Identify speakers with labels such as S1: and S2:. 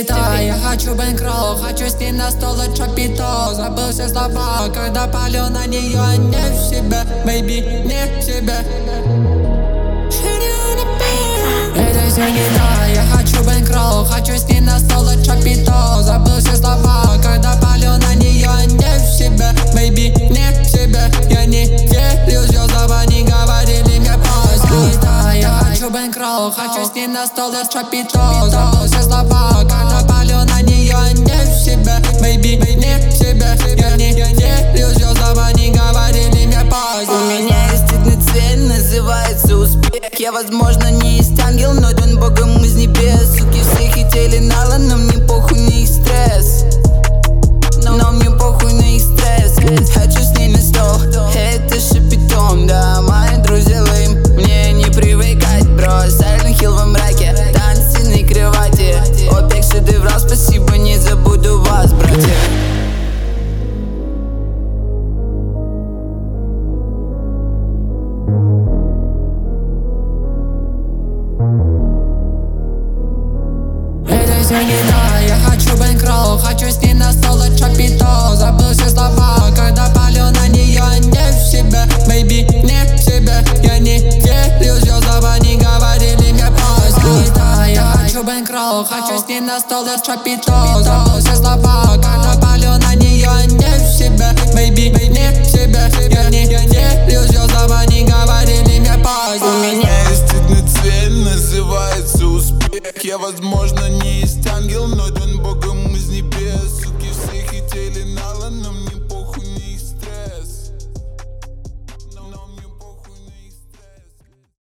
S1: не та, я хочу бэнкролл, хочу с ней на стол и чапито. Забыл все слова, когда палю на нее, не в себе, baby, не в себе. Это все не та, я хочу бэнкролл, хочу с ней на стол и чапито. Забыл все слова, когда палю на нее, не в себе, baby, не в себе. Я не верю звездам, они говорили мне поздно. Не та, я хочу бэнкролл, хочу с ней на стол и чапито. Забыл все слова, когда палю на нее, не в себе, baby, не в себе. Я не верю звездам, они говорили мне поздно.
S2: У меня есть одна цель, называется успех. Я, возможно, не есть ангел, но дан Богом из небес. Суки все хотели нала, но мне похуй на их стресс. Но мне похуй на их стресс. Хочу с ней на стол, это шапитон. Да, мои друзья лейм, мне не привыкать, бро. Silent Hill во мраке, танцы на кровати. Опек шедеврал, спасибо, не забуду вас, братья.
S1: Это все не та, я хочу бэнкролл, хочу с ней на стол и чапито. Забыл все слова, когда палю на нее, не в себе, baby, не в себе. Я не верю звездам, они говорили мне поздно. Не та, я хочу бэнкролл, хочу с ней на стол и чапито. Забыл все слова,